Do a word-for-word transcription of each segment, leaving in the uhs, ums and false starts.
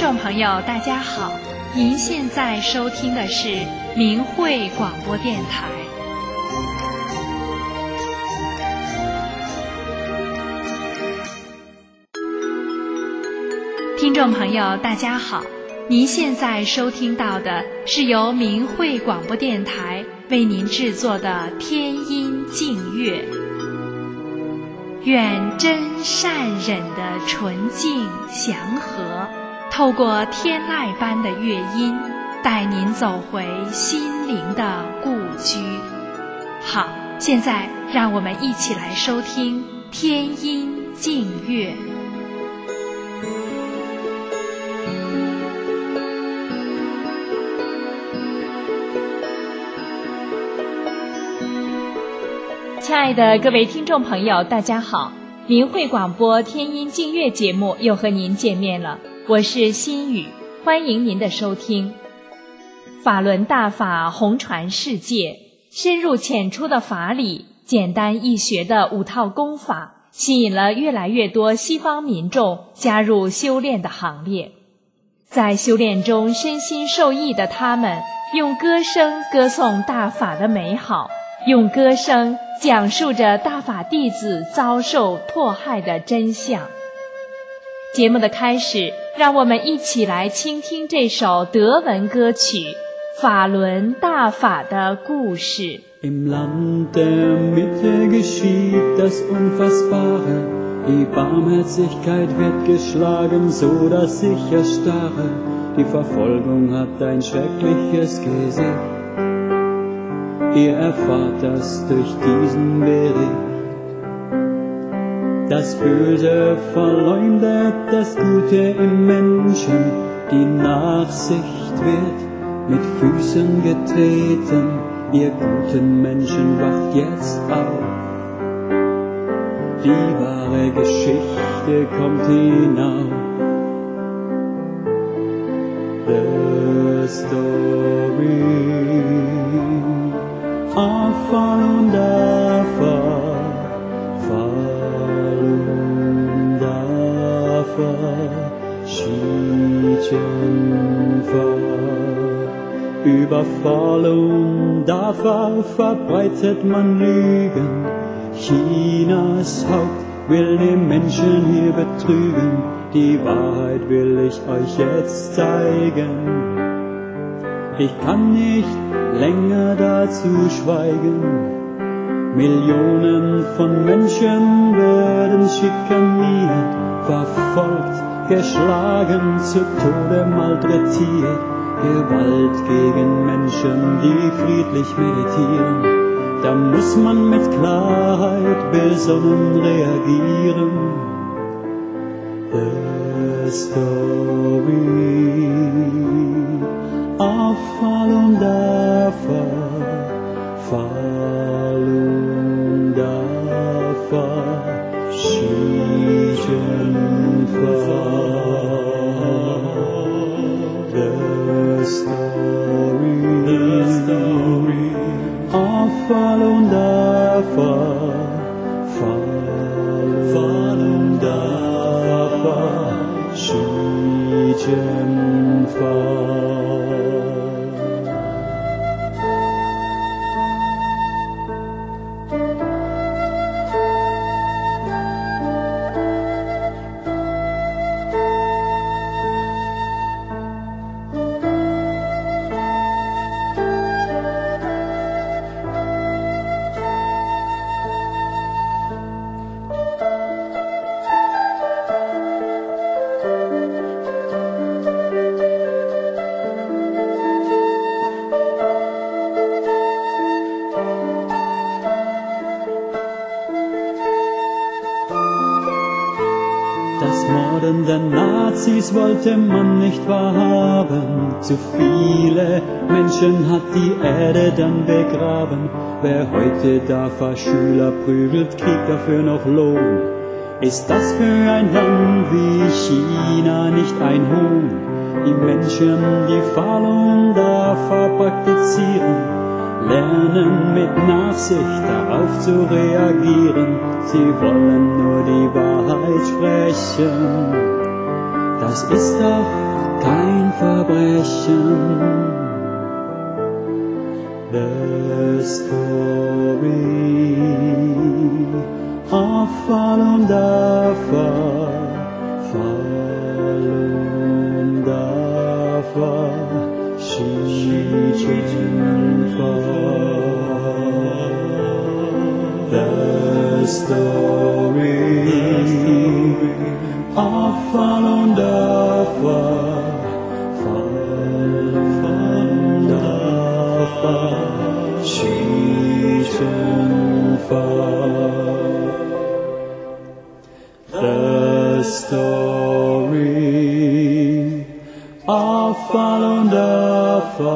众朋友大家好，您现在收听的是明慧广播电台。听众朋友大家好，您现在收听到的是由明慧广播电台为您制作的天音净乐。愿真善忍的纯净祥和透过天籁般的乐音，带您走回心灵的故居。好，现在让我们一起来收听天音净乐。亲爱的各位听众朋友大家好，明慧广播天音净乐节目又和您见面了，我是心雨，欢迎您的收听。法轮大法红传世界，深入浅出的法理，简单易学的五套功法，吸引了越来越多西方民众加入修炼的行列。在修炼中身心受益的他们，用歌声歌颂大法的美好，用歌声讲述着大法弟子遭受迫害的真相。节目的开始，让我们一起来倾听这首德文歌曲《法轮大法的故事》。 Im Land der Mitte geschieht das Unfassbare. Die Barmherzigkeit wird geschlagen, so dass ich erstarre. Die Verfolgung hat ein schreckliches Gesicht. Ihr erfahrt das durch diesen Bericht. Das Böse verleumdet das Gute im Menschen. Die Nachsicht wird mit Füßen getreten. Ihr guten Menschen, wacht jetzt auf. Die wahre Geschichte kommt hinauf. The story of Falun Dafa, Falun Dafa, Shichen Fa. Über Falun Dafa verbreitet man Lügen. Chinas Haupt will die Menschen hier betrügen. Die Wahrheit will ich euch jetzt zeigen. Ich kann nicht länger dazu schweigen. Millionen von Menschen werden schikaniert, verfolgt, geschlagen, zu Tode malträtiert. Gewalt gegen Menschen, die friedlich meditieren. Da muss man mit Klarheit besonnen reagieren. The story of Falun Dafa, Falun Dafa, Shichen Fa. The story, the story of Falun Dafa, Falun Dafa, Shichen Fa. Das Morden der Nazis wollte man nicht wahrhaben. Zu viele Menschen hat die Erde dann begraben. Wer heute Dafa-Schüler prügelt, kriegt dafür noch Lohn. Ist das für ein Land wie China nicht ein Hohn? Die Menschen, die Falun Dafa praktizieren, lernen mit Nachsicht darauf zu reagieren. Sie wollen nur die Wahrheit sprechen. Das ist doch Verbrechen. The story of Falun-Dafa, Falun-Dafa, Shi Jianfa. The story of Falun-Dafa, Falun-Dafa, Shi Jianfa. The story of Falun-Dafa,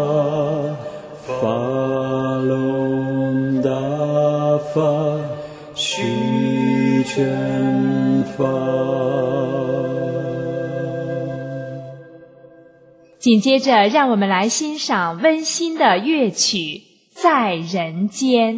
Falun-Dafa, Shi Jianfa。 紧接着，让我们来欣赏温馨的乐曲《在人间》。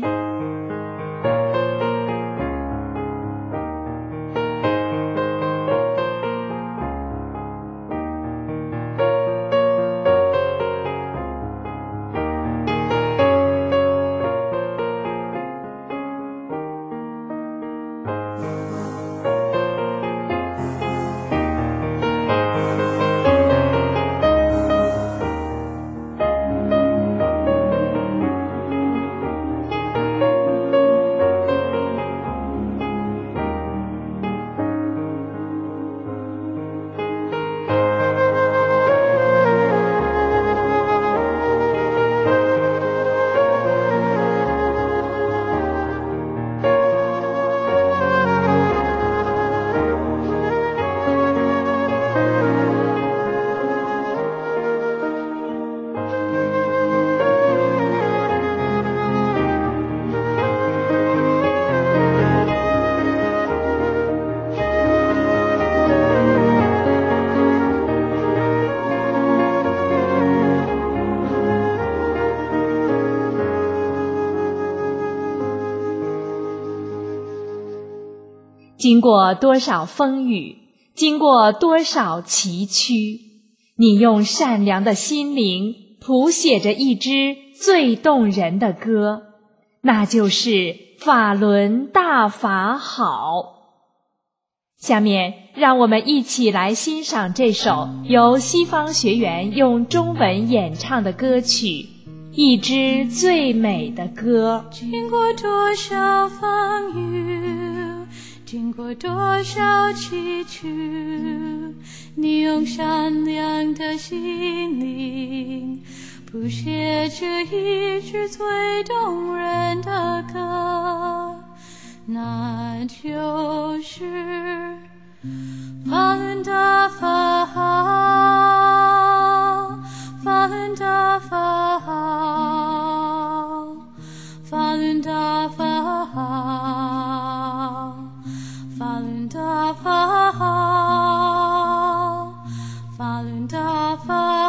经过多少风雨，经过多少崎岖，你用善良的心灵谱写着一支最动人的歌，那就是法轮大法好。下面让我们一起来欣赏这首由西方学员用中文演唱的歌曲《一支最美的歌》。 经过多少风雨，经过多少崎岖，你用善良的心灵谱写着一支最动人的歌，那就是法轮大法好，法轮大法好，法轮大法好，法轮大法好，法轮大法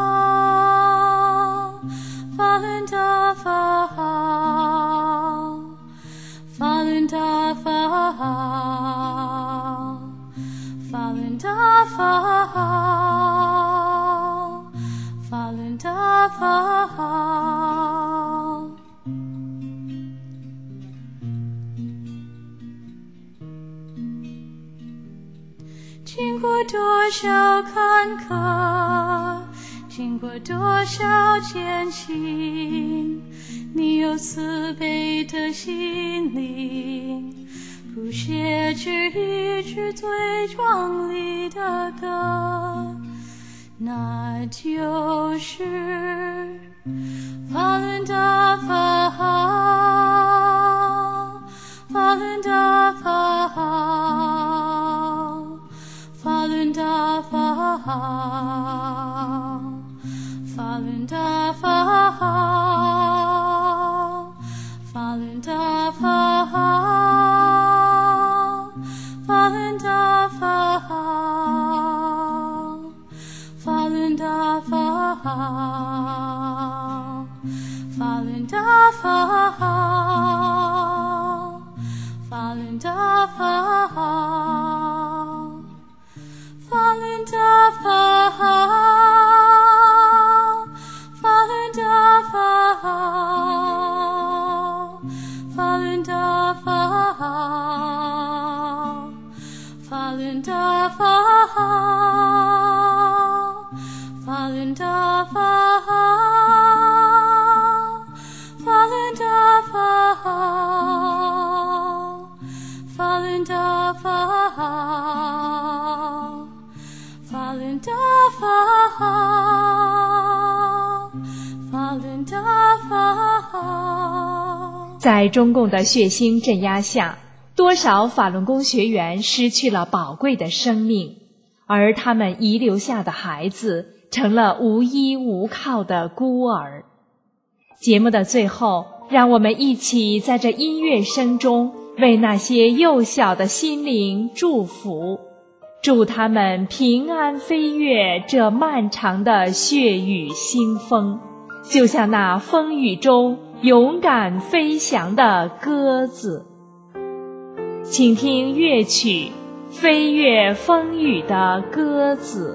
好，法轮大法好，法轮大法好，法轮大法好，法轮大法好。经过多少坎坷，经过多少艰辛，你有慈悲的心灵谱写着一支最壮丽的歌，那就是法轮大法好，法轮大法好，法轮大法好，法轮大法好，法轮大法好，法轮大法好，法轮大法好，法轮大法好，法轮大法好，法轮大法好。 fallender Fall, fallender Fall, fallender Fall, fallender Fall, fallender Fall, fallender Fall。 在中共的血腥镇压下，多少法轮功学员失去了宝贵的生命，而他们遗留下的孩子成了无依无靠的孤儿。节目的最后，让我们一起在这音乐声中为那些幼小的心灵祝福，祝他们平安飞越这漫长的血雨腥风，就像那风雨中勇敢飞翔的鸽子。请听乐曲《飞越风雨的鸽子》。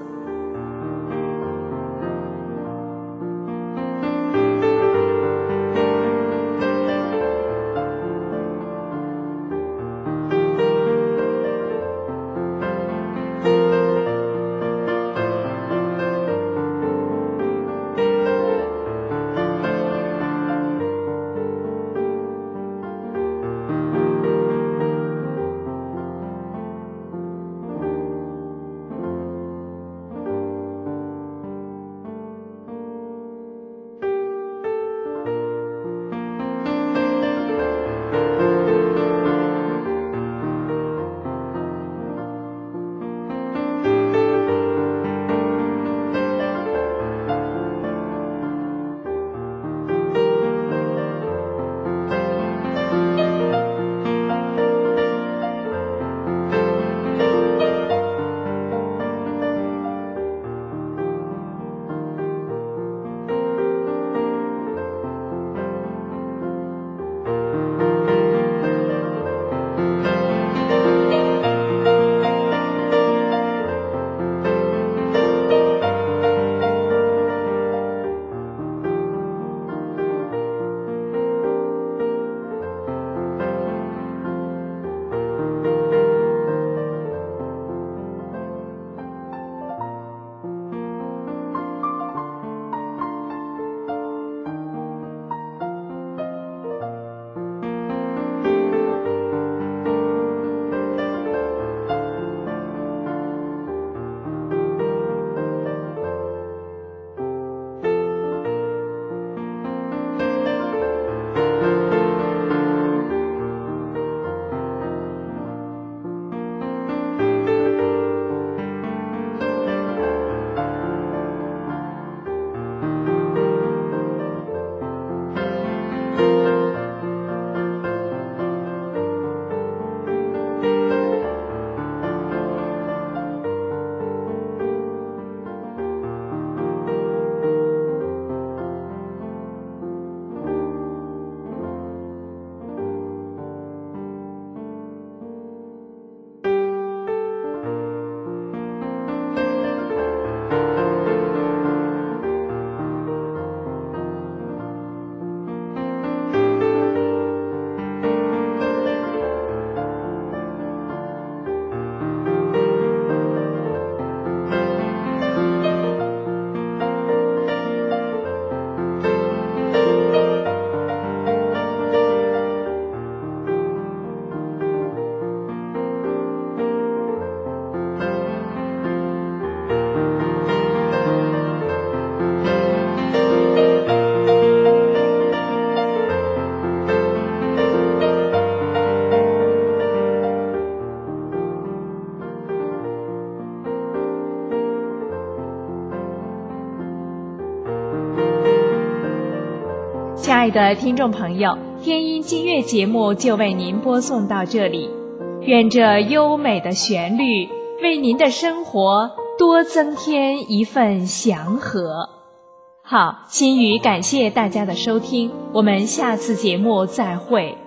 亲爱的听众朋友，天音金乐节目就为您播送到这里，愿这优美的旋律为您的生活多增添一份祥和。好，心语感谢大家的收听，我们下次节目再会。